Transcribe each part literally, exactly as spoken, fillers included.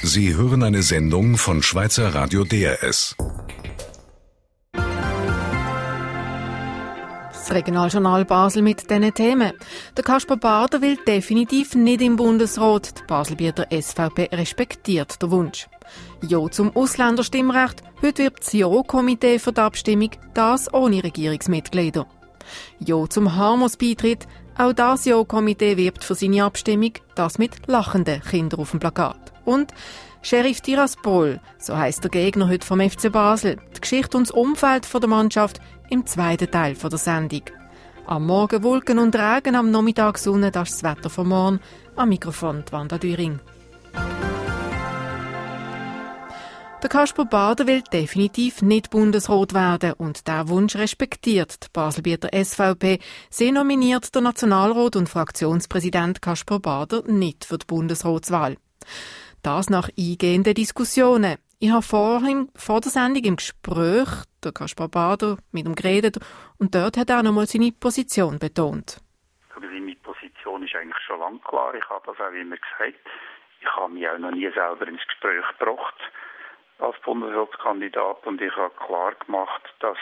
Sie hören eine Sendung von Schweizer Radio D R S. Das Regionaljournal Basel mit diesen Themen. Der Kaspar Bader will definitiv nicht im Bundesrat. Die Baselbieter S V P respektiert den Wunsch. Ja zum Ausländerstimmrecht. Heute wird das Ja-Komitee für die Abstimmung, das ohne Regierungsmitglieder. Ja zum Harmos-Beitritt. Auch das Ja-Komitee wirbt für seine Abstimmung, das mit lachenden Kindern auf dem Plakat. Und Sheriff Tiraspol, so heisst der Gegner heute vom F C Basel. Die Geschichte und das Umfeld der Mannschaft im zweiten Teil der Sendung. Am Morgen Wolken und Regen, am Nachmittag Sonne, das ist das Wetter von morgen. Am Mikrofon die Wanda Düring. Der Kaspar Bader will definitiv nicht Bundesrat werden und diesen Wunsch respektiert die Baselbieter S V P. Sie nominiert der Nationalrat und Fraktionspräsident Kaspar Bader nicht für die Bundesratswahl. Das nach eingehenden Diskussionen. Ich habe vorhin, vor der Sendung im Gespräch der Kaspar Bader mit ihm geredet und dort hat er auch nochmal seine Position betont. Meine Position ist eigentlich schon lange klar. Ich habe das auch immer gesagt. Ich habe mich auch noch nie selber ins Gespräch gebracht als Bundesratskandidat und ich habe klar gemacht, dass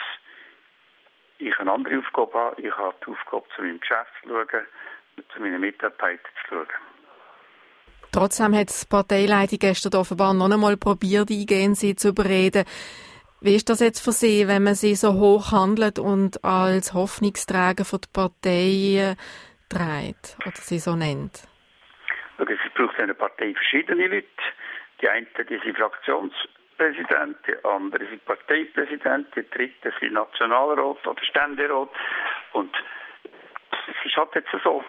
ich eine andere Aufgabe habe. Ich habe die Aufgabe, zu meinem Geschäft zu schauen, zu meinen Mitarbeitern zu schauen. Trotzdem hat die Parteileitung gestern offenbar noch einmal probiert, eingehend sie zu überreden. Wie ist das jetzt für Sie, wenn man sie so hoch handelt und als Hoffnungsträger für die Partei trägt oder sie so nennt? Es braucht in einer Partei verschiedene Leute. Die einen die sind Fraktionspräsident, die anderen sind Parteipräsident, die dritten sind Nationalrat oder Ständerat. Und es ist halt jetzt so.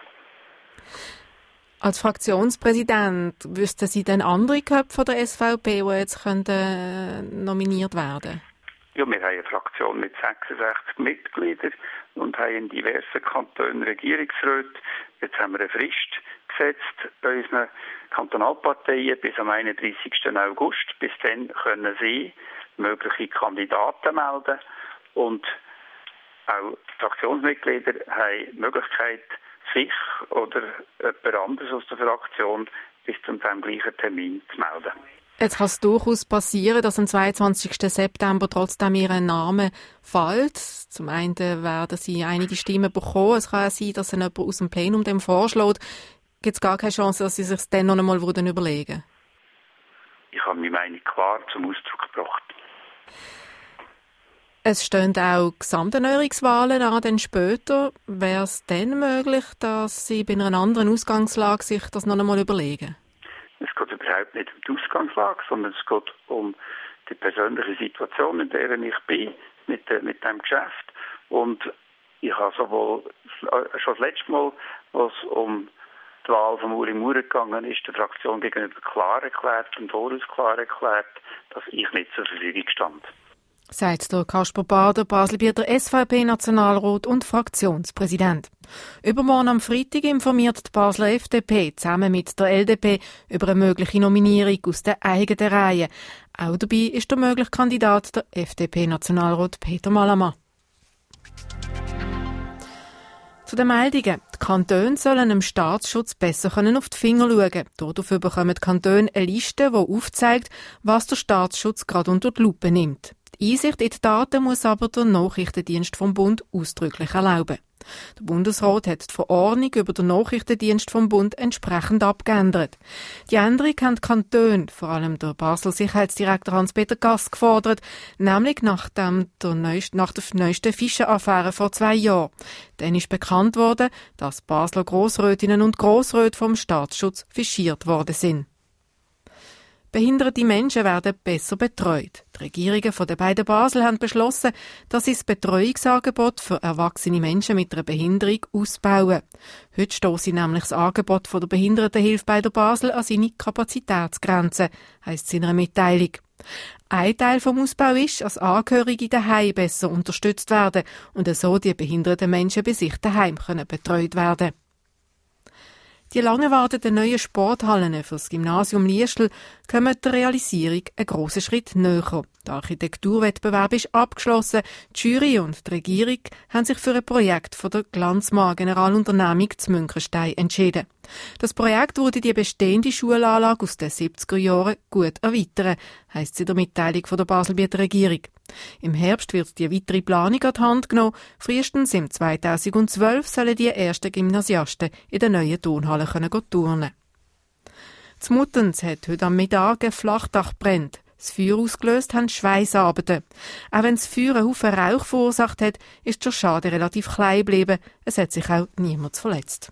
Als Fraktionspräsident wüssten Sie denn andere Köpfe der S V P, die jetzt könnten, äh, nominiert werden? Ja, wir haben eine Fraktion mit sechsundsechzig Mitgliedern und haben in diversen Kantonen Regierungsräte. Jetzt haben wir eine Frist gesetzt bei unseren Kantonalparteien bis am einunddreißigsten August. Bis dann können Sie mögliche Kandidaten melden und auch die Fraktionsmitglieder haben die Möglichkeit, sich oder jemand anderes aus der Fraktion bis zum gleichen Termin zu melden. Jetzt kann es durchaus passieren, dass am zweiundzwanzigsten September trotzdem Ihr Name fällt. Zum einen werden Sie einige Stimmen bekommen. Es kann auch sein, dass jemand aus dem Plenum dem vorschlägt. Gibt es gar keine Chance, dass Sie sich dann noch einmal überlegen würden? Ich habe meine Meinung klar zum Ausdruck gebracht. Es stehen auch Gesamterneuerungswahlen an, dann später. Wäre es dann möglich, dass Sie bei einer anderen Ausgangslage sich das noch einmal überlegen? Es geht überhaupt nicht um die Ausgangslage, sondern es geht um die persönliche Situation, in der ich bin, mit, äh, mit diesem Geschäft. Und ich habe sowohl schon das letzte Mal, was um die Wahl von Uri Maurer gegangen ist, der Fraktion gegenüber klar erklärt und voraus klar erklärt, dass ich nicht zur Verfügung stand. Sagt der Kaspar Bader, Baselbieter S V P-Nationalrat und Fraktionspräsident. Übermorgen am Freitag informiert die Basler F D P zusammen mit der L D P über eine mögliche Nominierung aus der eigenen Reihe. Auch dabei ist der mögliche Kandidat der F D P-Nationalrat Peter Malamann. Zu den Meldungen. Die Kantone sollen dem Staatsschutz besser auf die Finger schauen. Dafür bekommen die Kantone eine Liste, die aufzeigt, was der Staatsschutz gerade unter die Lupe nimmt. Die Einsicht in die Daten muss aber der Nachrichtendienst vom Bund ausdrücklich erlauben. Der Bundesrat hat die Verordnung über den Nachrichtendienst vom Bund entsprechend abgeändert. Die Änderung haben die Kantone, vor allem der Basler Sicherheitsdirektor Hans-Peter Gass, gefordert, nämlich nach, dem, der neuest, nach der neuesten Fischenaffäre vor zwei Jahren. Dann ist bekannt worden, dass Basler Grossrätinnen und Grossräte vom Staatsschutz fischiert worden sind. Behinderte Menschen werden besser betreut. Die Regierungen von den beiden Basel haben beschlossen, dass sie das Betreuungsangebot für erwachsene Menschen mit einer Behinderung ausbauen. Heute stosse nämlich das Angebot von der Behindertenhilfe bei der Basel an seine Kapazitätsgrenzen, heisst es in einer Mitteilung. Ein Teil vom Ausbau ist, dass Angehörige daheim besser unterstützt werden und so die behinderten Menschen bei sich daheim können betreut werden. Die lang erwarteten neuen Sporthallen für das Gymnasium Liestel kommen der Realisierung einen grossen Schritt näher. Der Architekturwettbewerb ist abgeschlossen. Die Jury und die Regierung haben sich für ein Projekt von der Glanzmar Generalunternehmung zu Münchenstein entschieden. Das Projekt würde die bestehende Schulanlage aus den siebziger Jahren gut erweitern, heisst es in der Mitteilung von der Baselbieter Regierung. Im Herbst wird die weitere Planung an die Hand genommen. Frühestens im zweitausendzwölf sollen die ersten Gymnasiasten in der neuen Turnhalle können turnen. Z Muttenz hat heute am Mittag ein Flachdach brennt. Das Feuer ausgelöst haben Schweissarbeiten. Auch wenn das Feuer einen Haufen Rauch verursacht hat, ist der Schaden relativ klein geblieben. Es hat sich auch niemand verletzt.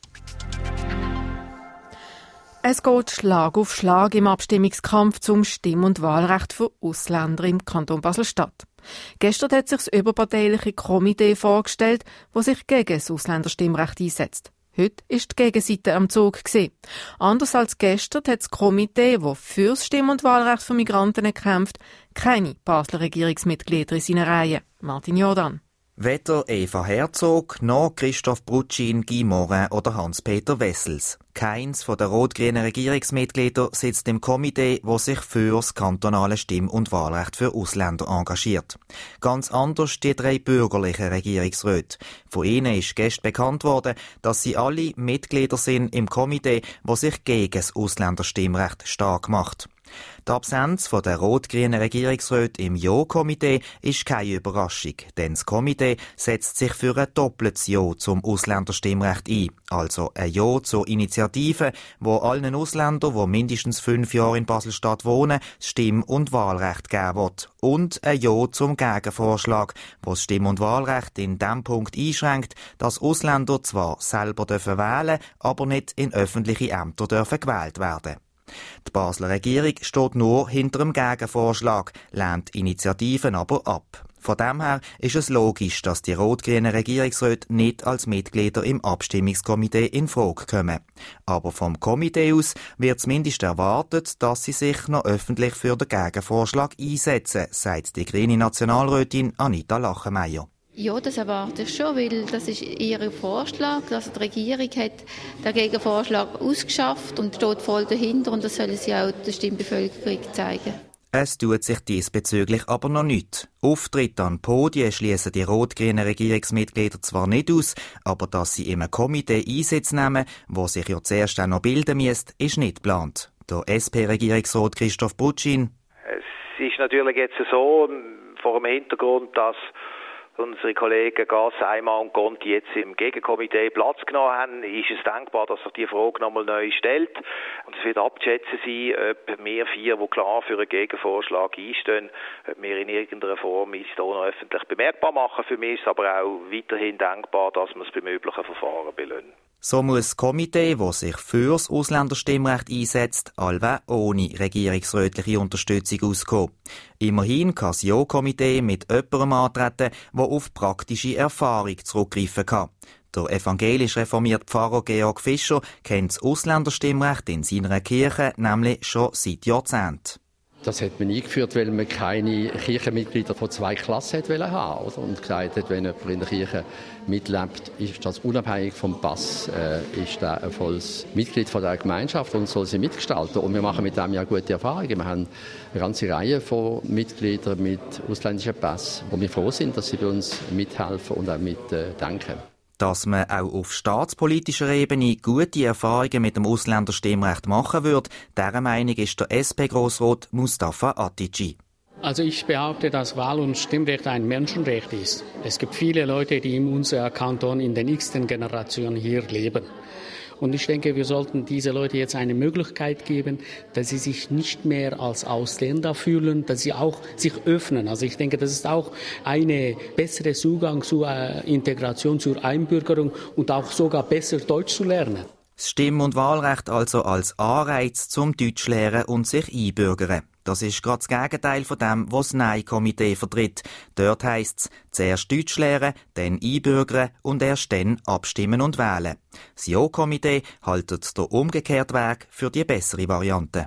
Es geht Schlag auf Schlag im Abstimmungskampf zum Stimm- und Wahlrecht für Ausländer im Kanton Basel-Stadt. Gestern hat sich das überparteiliche Komitee vorgestellt, das sich gegen das Ausländerstimmrecht einsetzt. Heute ist die Gegenseite am Zug gewesen. Anders als gestern hat das Komitee, das für das Stimm- und Wahlrecht für Migranten kämpft, keine Basler Regierungsmitglieder in seinen Reihen. Martin Jordan. Weder Eva Herzog, noch Christoph Brutschin, Guy Morin oder Hans-Peter Wessels. Keins von den rot-grünen Regierungsmitgliedern sitzt im Komitee, das sich für das kantonale Stimm- und Wahlrecht für Ausländer engagiert. Ganz anders die drei bürgerlichen Regierungsräte. Von ihnen ist gestern bekannt worden, dass sie alle Mitglieder sind im Komitee, das sich gegen das Ausländerstimmrecht stark macht. Die Absenz der rot-grünen Regierungsräte im Ja-Komitee ist keine Überraschung, denn das Komitee setzt sich für ein doppeltes Ja zum Ausländerstimmrecht ein. Also ein Ja zur Initiative, wo allen Ausländern, die mindestens fünf Jahre in Basel-Stadt wohnen, das Stimm- und Wahlrecht geben wird. Und ein Ja zum Gegenvorschlag, wo das Stimm- und Wahlrecht in dem Punkt einschränkt, dass Ausländer zwar selber dürfen wählen, aber nicht in öffentliche Ämter dürfen gewählt werden. Die Basler Regierung steht nur hinter dem Gegenvorschlag, lehnt Initiativen aber ab. Von dem her ist es logisch, dass die rot-grünen Regierungsräte nicht als Mitglieder im Abstimmungskomitee in Frage kommen. Aber vom Komitee aus wird zumindest erwartet, dass sie sich noch öffentlich für den Gegenvorschlag einsetzen, sagt die grüne Nationalrätin Anita Lachenmeier. Ja, das erwarte ich schon, weil das ist ihr Vorschlag. Also die Regierung hat den Gegenvorschlag ausgeschafft und steht voll dahinter und das sollen sie auch der Stimmbevölkerung zeigen. Es tut sich diesbezüglich aber noch nichts. Auftritte an Podien schließen die rot-grünen Regierungsmitglieder zwar nicht aus, aber dass sie im Komitee Einsitz nehmen, wo sich ja zuerst auch noch bilden müsste, ist nicht geplant. Der S P-Regierungsrat Christoph Brutschin. Es ist natürlich jetzt so, vor dem Hintergrund, dass unsere Kollegen Gas, Seimer und Conti jetzt im Gegenkomitee Platz genommen haben, ist es denkbar, dass sich die Frage nochmal neu stellt. Und es wird abzuschätzen sein, ob wir vier, die klar für einen Gegenvorschlag einstehen, ob wir in irgendeiner Form uns da noch öffentlich bemerkbar machen. Für mich ist es aber auch weiterhin denkbar, dass wir es beim üblichen Verfahren belohnen. So muss das Komitee, das sich fürs Ausländerstimmrecht einsetzt, allweil ohne regierungsrätliche Unterstützung auskommen. Immerhin kann das Ja-Komitee mit jemandem antreten, der auf praktische Erfahrung zurückgreifen kann. Der evangelisch reformierte Pfarrer Georg Fischer kennt das Ausländerstimmrecht in seiner Kirche nämlich schon seit Jahrzehnten. Das hat man eingeführt, weil man keine Kirchenmitglieder von zwei Klassen haben wollte. Und gesagt hat, wenn jemand in der Kirche mitlebt, ist das unabhängig vom Pass, äh, ist er ein volles Mitglied von der Gemeinschaft und soll sie mitgestalten. Und wir machen mit dem ja gute Erfahrungen. Wir haben eine ganze Reihe von Mitgliedern mit ausländischen Pass, wo wir froh sind, dass sie bei uns mithelfen und auch mitdenken. Dass man auch auf staatspolitischer Ebene gute Erfahrungen mit dem Ausländerstimmrecht machen würde, dieser Meinung ist der S P-Grossrat Mustafa Atici. Also ich behaupte, dass Wahl- und Stimmrecht ein Menschenrecht ist. Es gibt viele Leute, die in unserem Kanton in der nächsten Generation hier leben. Und ich denke, wir sollten diese Leute jetzt eine Möglichkeit geben, dass sie sich nicht mehr als Ausländer fühlen, dass sie auch sich öffnen. Also ich denke, das ist auch ein besserer Zugang zur Integration, zur Einbürgerung und auch sogar besser Deutsch zu lernen. Das Stimm- und Wahlrecht also als Anreiz zum Deutsch lernen und sich einbürgern. Das ist gerade das Gegenteil von dem, was das Nein-Komitee vertritt. Dort heisst es, zuerst Deutsch lernen, dann einbürgern und erst dann abstimmen und wählen. Das Ja-Komitee haltet den umgekehrten Weg für die bessere Variante.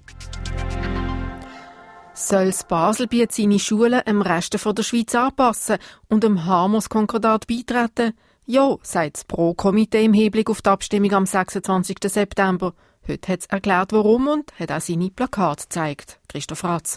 Soll das Baselbiet seine Schulen dem Rest der Schweiz anpassen und dem Harmos-Konkordat beitreten? Ja, sagt das Pro-Komitee im Hinblick auf die Abstimmung am sechsundzwanzigsten September. Heute hat es erklärt, warum und hat auch seine Plakate gezeigt. Christoph Ratz.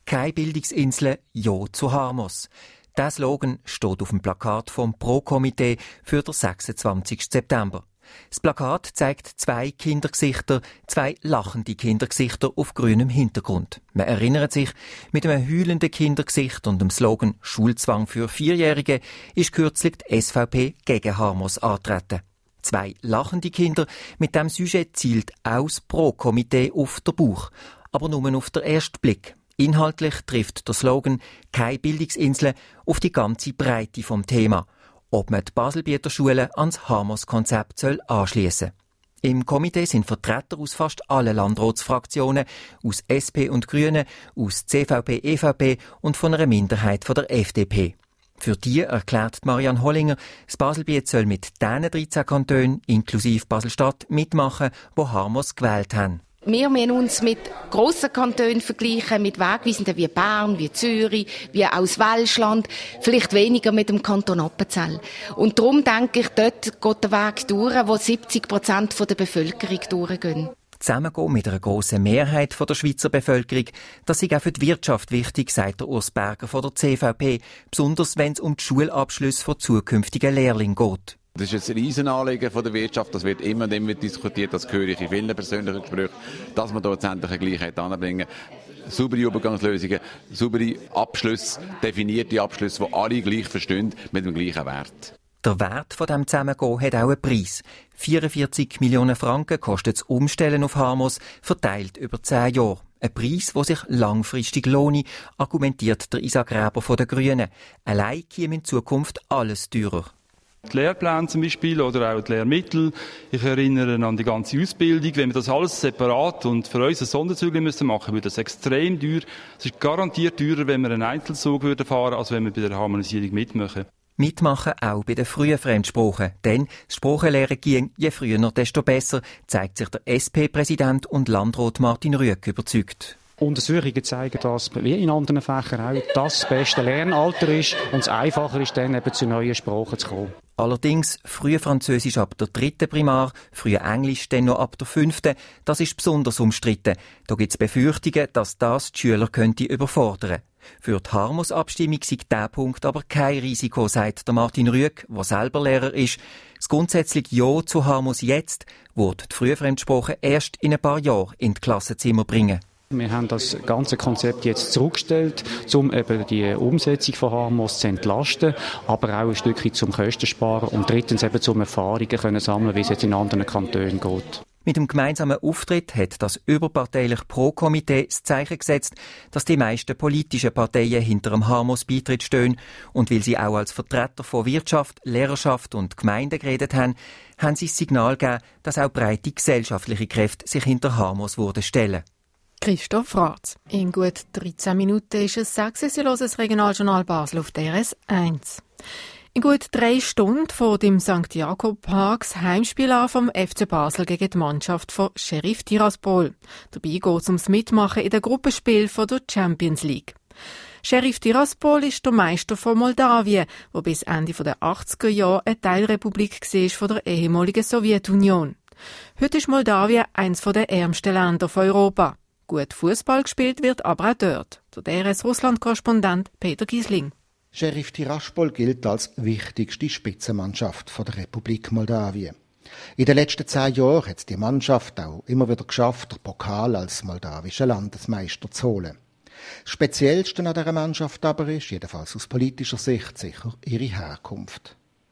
«Keine Bildungsinseln, Ja zu Harmos». Der Slogan steht auf dem Plakat vom Pro-Komitee für den sechsundzwanzigsten September. Das Plakat zeigt zwei Kindergesichter, zwei lachende Kindergesichter auf grünem Hintergrund. Man erinnert sich, mit einem heulenden Kindergesicht und dem Slogan «Schulzwang für Vierjährige» ist kürzlich die S V P gegen Harmos angetreten. Zwei lachende Kinder, mit dem Sujet zielt auch das Pro-Komitee auf den Bauch, aber nur auf den ersten Blick. Inhaltlich trifft der Slogan «Keine Bildungsinseln» auf die ganze Breite vom Thema, ob man die Baselbieter Schulen ans Harmos-Konzept anschliessen soll. Im Komitee sind Vertreter aus fast allen Landratsfraktionen, aus S P und Grünen, aus C V P, E V P und von einer Minderheit von der F D P. Für die erklärt Marianne Hollinger, das Baselbiet soll mit diesen dreizehn Kantonen, inklusive Basel-Stadt, mitmachen, die Harmos gewählt haben. Wir müssen uns mit grossen Kantonen vergleichen, mit Wegweisenden wie Bern, wie Zürich, wie aus Welschland, vielleicht weniger mit dem Kanton Appenzell. Und darum denke ich, dort geht der Weg durch, wo siebzig Prozent der Bevölkerung durchgehen. Zusammengehen mit einer grossen Mehrheit der Schweizer Bevölkerung, das ist auch für die Wirtschaft wichtig, sagt der Urs Berger von der C V P, besonders wenn es um die Schulabschlüsse von zukünftigen Lehrlingen geht. Das ist ein Riesenanliegen von der Wirtschaft, das wird immer und immer diskutiert, das höre ich in vielen persönlichen Gesprächen, dass wir da letztendlich eine Gleichheit anbringen. Saubere Übergangslösungen, saubere Abschlüsse, definierte Abschlüsse, die alle gleich verstehen, mit dem gleichen Wert. Der Wert von diesem Zusammengehen hat auch einen Preis. vierundvierzig Millionen Franken kostet das Umstellen auf Harmos, verteilt über zehn Jahre. Ein Preis, der sich langfristig lohne, argumentiert der Isaac Gräber von den Grünen. Allein käme in Zukunft alles teurer. Die Lehrpläne zum Beispiel oder auch die Lehrmittel. Ich erinnere an die ganze Ausbildung. Wenn wir das alles separat und für uns Sonderzüge müssen machen, würde das extrem teuer. Es ist garantiert teurer, wenn wir einen Einzelzug fahren würden, als wenn wir bei der Harmonisierung mitmachen. Mitmachen auch bei den frühen Fremdsprachen. Denn das Sprachenlehren ging je früher, desto besser, zeigt sich der S P-Präsident und Landrat Martin Rüegg überzeugt. Untersuchungen zeigen, dass wie in anderen Fächern auch das beste Lernalter ist und es einfacher ist, dann eben zu neuen Sprachen zu kommen. Allerdings früh Französisch ab der dritten Primar, früh Englisch dann noch ab der fünften. Das ist besonders umstritten. Da gibt es Befürchtungen, dass das die Schüler könnte überfordern. Für die Harmos-Abstimmung sei dieser Punkt aber kein Risiko, sagt der Martin Rüegg, der selber Lehrer ist. Das grundsätzliche Ja zu Harmos jetzt wird die Frühfremdsprache erst in ein paar Jahren in die Klassenzimmer bringen. Wir haben das ganze Konzept jetzt zurückgestellt, um eben die Umsetzung von Harmos zu entlasten, aber auch ein Stückchen zum Kosten sparen und drittens eben zum Erfahrungen können sammeln, wie es jetzt in anderen Kantonen geht. Mit dem gemeinsamen Auftritt hat das überparteiliche Pro-Komitee das Zeichen gesetzt, dass die meisten politischen Parteien hinter dem Harmos-Beitritt stehen. Und weil sie auch als Vertreter von Wirtschaft, Lehrerschaft und Gemeinden geredet haben, haben sie das Signal gegeben, dass auch breite gesellschaftliche Kräfte sich hinter Harmos würden stellen. Christoph Ratz. In gut dreizehn Minuten ist es sechs Uhr, Sie hören das Regionaljournal Basel auf D R S eins. In gut drei Stunden vor dem Sankt Jakob Parks Heimspiel an vom F C Basel gegen die Mannschaft von Sheriff Tiraspol. Dabei geht es ums Mitmachen in den Gruppenspielen der Champions League. Sheriff Tiraspol ist der Meister von Moldawien, wo bis Ende der achtziger Jahre eine Teilrepublik war von der ehemaligen Sowjetunion. Heute ist Moldawien eines der ärmsten Länder von Europa. Gut Fußball gespielt wird aber auch dort. Der D R S-Russland-Korrespondent Peter Giesling. Sheriff Tiraspol gilt als wichtigste Spitzenmannschaft von der Republik Moldawien. In den letzten zehn Jahren hat es die Mannschaft auch immer wieder geschafft, den Pokal als moldawischer Landesmeister zu holen. Das Speziellste an dieser Mannschaft aber ist, jedenfalls aus politischer Sicht, sicher ihre Herkunft.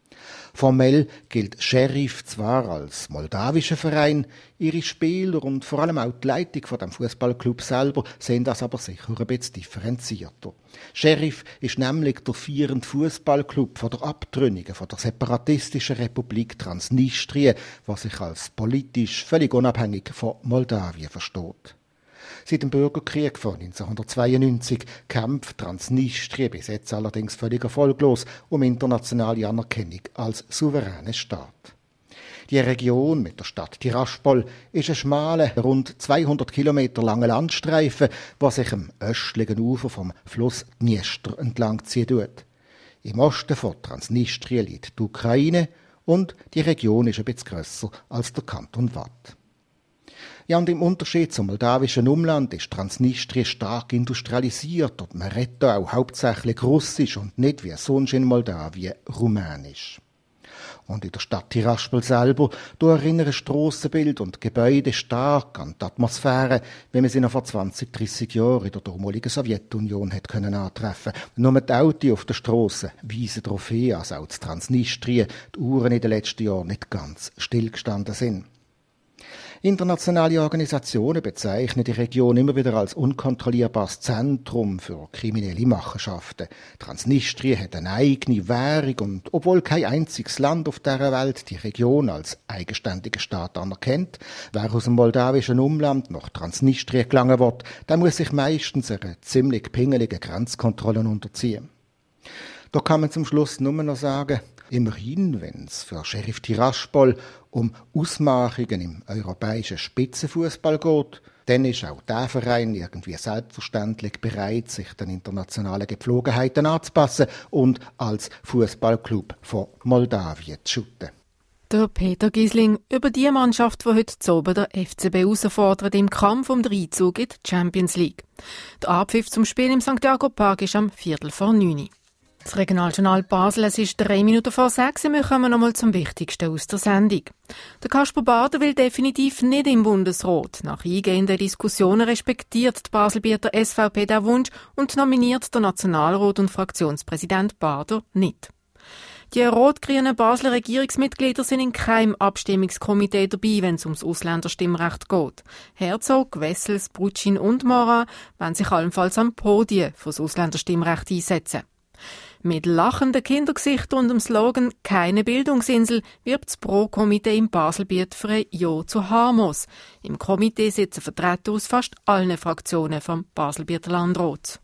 Formell gilt Sheriff zwar als moldawischer Verein, ihre Spieler und vor allem auch die Leitung von dem Fußballclub selber sehen das aber sicher ein bisschen differenzierter. Sheriff ist nämlich der vierende Fußballclub von der Abtrünnigen von der separatistischen Republik Transnistrien, was sich als politisch völlig unabhängig von Moldawien versteht. Seit dem Bürgerkrieg von neunzehnhundertzweiundneunzig kämpft Transnistrien, bis jetzt allerdings völlig erfolglos, um internationale Anerkennung als souveränes Staat. Die Region mit der Stadt Tiraspol ist ein schmaler, rund zweihundert Kilometer langer Landstreifen, der sich am östlichen Ufer vom Fluss Dniester entlang ziehen tut. Im Osten von Transnistrien liegt die Ukraine und die Region ist ein bisschen grösser als der Kanton Waadt. Ja, und im Unterschied zum moldawischen Umland ist Transnistrien stark industrialisiert und man redet da auch hauptsächlich Russisch und nicht wie sonst in Moldawien Rumänisch. Und in der Stadt Tiraspol selber, da erinnern Strassenbild und Gebäude stark an die Atmosphäre, wie man sie noch vor zwanzig, dreissig Jahren in der damaligen Sowjetunion hat können antreffen. Nur die Autos auf der Strasse weisen darauf hin, dass auch in Transnistrien die Uhren in den letzten Jahren nicht ganz stillgestanden sind. Internationale Organisationen bezeichnen die Region immer wieder als unkontrollierbares Zentrum für kriminelle Machenschaften. Transnistrien hat eine eigene Währung und obwohl kein einziges Land auf dieser Welt die Region als eigenständigen Staat anerkennt, wer aus dem moldawischen Umland nach Transnistrien gelangen will, der muss sich meistens einer ziemlich pingeligen Grenzkontrolle unterziehen. Da kann man zum Schluss nur noch sagen, immerhin, wenn es für Sheriff Tiraspol um Ausmachungen im europäischen Spitzenfußball geht, dann ist auch der Verein irgendwie selbstverständlich bereit, sich den internationalen Gepflogenheiten anzupassen und als Fußballclub von Moldawien zu schütten. Der Peter Gisling über die Mannschaft, die heute zu oben der F C B herausfordert im Kampf um den Einzug in die Champions League. Der Abpfiff zum Spiel im Sankt Jakob Park ist am Viertel vor neun. Das Regionaljournal Basel, es ist drei Minuten vor sechs. Wir kommen nochmal zum Wichtigsten aus der Sendung. Der Kasper Bader will definitiv nicht im Bundesrat. Nach eingehenden Diskussionen respektiert die Baselbieter S V P den Wunsch und nominiert der Nationalrat und Fraktionspräsident Bader nicht. Die rot-grünen Basler Regierungsmitglieder sind in keinem Abstimmungskomitee dabei, wenn es ums Ausländerstimmrecht geht. Herzog, Wessels, Brutschin und Morin wollen sich allenfalls am Podium für das Ausländerstimmrecht einsetzen. Mit lachenden Kindergesichtern und dem Slogan «Keine Bildungsinsel» wirbt das Pro-Komitee im Baselbiet für ein Ja zu Harmos. Im Komitee sitzen Vertreter aus fast allen Fraktionen vom Baselbieter Landrat.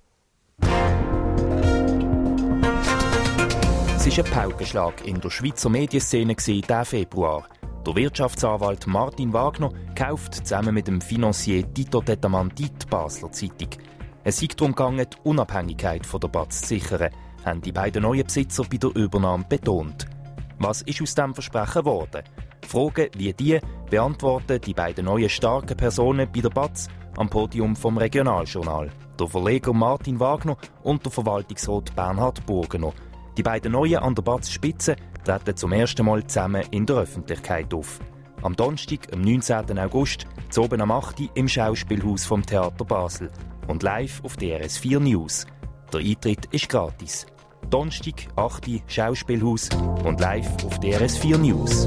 Es war ein Paukenschlag in der Schweizer Medienszene diesen Februar. Der Wirtschaftsanwalt Martin Wagner kauft zusammen mit dem Financier Tito Tettamanti die Basler Zeitung. Es sei darum gegangen, die Unabhängigkeit von der B A Z zu sichern, haben die beiden neuen Besitzer bei der Übernahme betont. Was ist aus diesem Versprechen geworden? Fragen wie die beantworten die beiden neuen starken Personen bei der B A Z am Podium vom Regionaljournal. Der Verleger Martin Wagner und der Verwaltungsrat Bernhard Burgener. Die beiden Neuen an der B A Z-Spitze treten zum ersten Mal zusammen in der Öffentlichkeit auf. Am Donnerstag, am neunzehnten August, zu oben am acht Uhr im Schauspielhaus vom Theater Basel. Und live auf D R S vier News. Der Eintritt ist gratis. Donnerstag, acht Uhr, Schauspielhaus und live auf D R S vier News.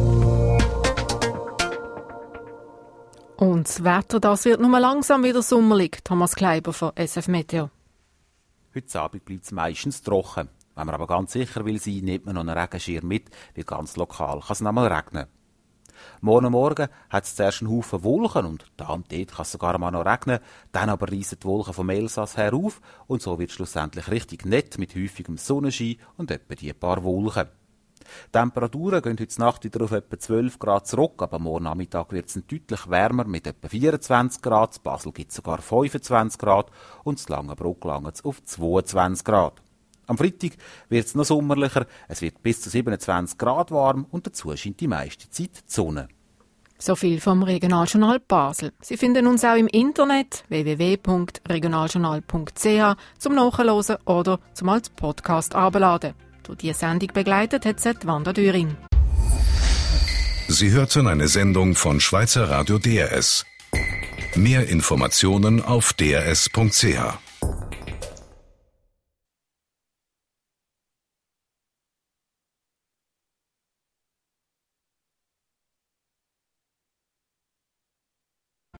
Und das Wetter, das wird nur langsam wieder sommerlich. Thomas Kleiber von S F Meteo. Heute Abend bleibt es meistens trocken. Wenn man aber ganz sicher will sein, nimmt man noch einen Regenschirm mit, weil ganz lokal kann es noch mal regnen. Morgen Morgen hat es zuerst einen Haufen Wolken und da und dort kann es sogar mal noch regnen. Dann aber reisen die Wolken vom Elsass her auf und so wird es schlussendlich richtig nett mit häufigem Sonnenschein und etwa die paar Wolken. Die Temperaturen gehen heute Nacht wieder auf etwa zwölf Grad zurück, aber morgen Nachmittag wird es deutlich wärmer mit etwa vierundzwanzig Grad. In Basel gibt es sogar fünfundzwanzig Grad und in Langenbruck langt es auf zweiundzwanzig Grad. Am Freitag wird es noch sommerlicher, es wird bis zu siebenundzwanzig Grad warm und dazu scheint die meiste Zeit die Sonne. So viel vom Regionaljournal Basel. Sie finden uns auch im Internet w w w punkt regionaljournal punkt c h zum Nachhören oder zum als Podcast herunterladen. Durch diese Sendung begleitet hat sie Wanda Döring. Sie hörten eine Sendung von Schweizer Radio D R S. Mehr Informationen auf d r s punkt c h.